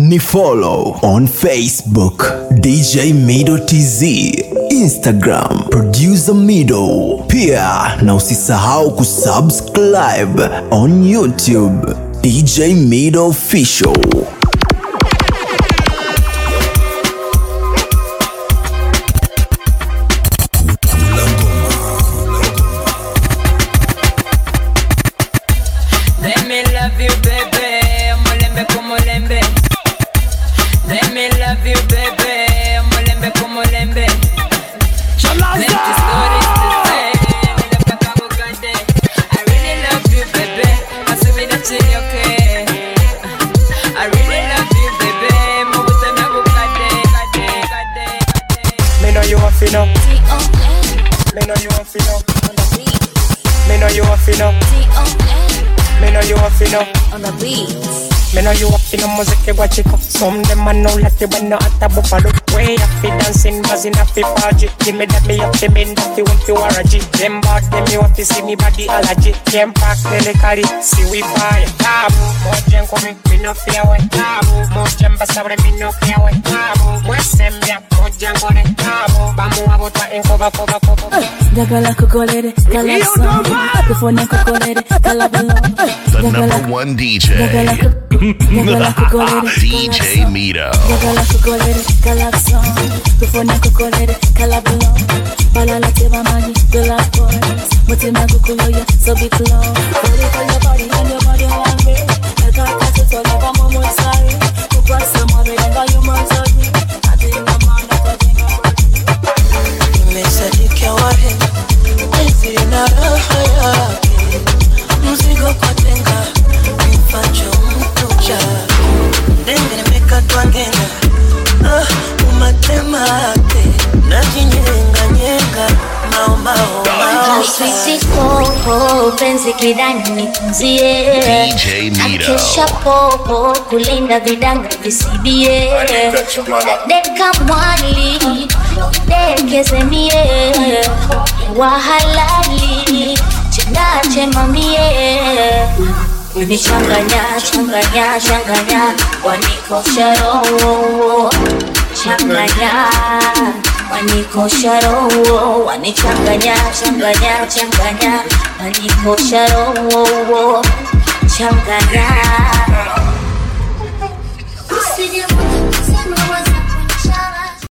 Ni follow on Facebook DJ Mido TZ, Instagram Producer Mido. Pia na usisahau kusubscribe on YouTube DJ Mido Official. Me know you up in a music watch it up. Some them I know like you when no at the buffalo. Way up fi dancing, buzzing up fi party. Give me that me up the men that you want to warranty. Them bad them you want to see me body allergy. Them pack the carry, see we buy tabu. More jam coming, me no fear when tabu. More jam basabre, me no fear when tabu. More sembia, more jam go ne tabu. Bamu abota en cover. Dagala kukolere, kalakson. Akufone kukolere, kalabalon. The number one DJ. DJ Mido. Dagala kukolere, kalakson. Akufone kukolere, kalabalon. Balala teba mani, gala boys. Mutima kukuloya, so be close. Body for your body and your body hungry. I got to tell you I'm almost sorry. To cross some of it and you must agree. I think I'm on that thing about you. Nimesadika wahe, hizi na raha yake. Mzigo kwa tenga, mfacho mtucha. Denge nimekatwa ngenga, umatemate. Najinyenga, mao. Sweetie Coco, penzi kidani nitunzie. DJ Mido. Akesha popo, kulinda vidanga visibie. Deka mwali, dekeze mie. Wahalali, chendache mamie. Unichanganya, wanikosha roho. Changanya, wanikosha roho. Wanichanganya, wanikosha roho. Changanya.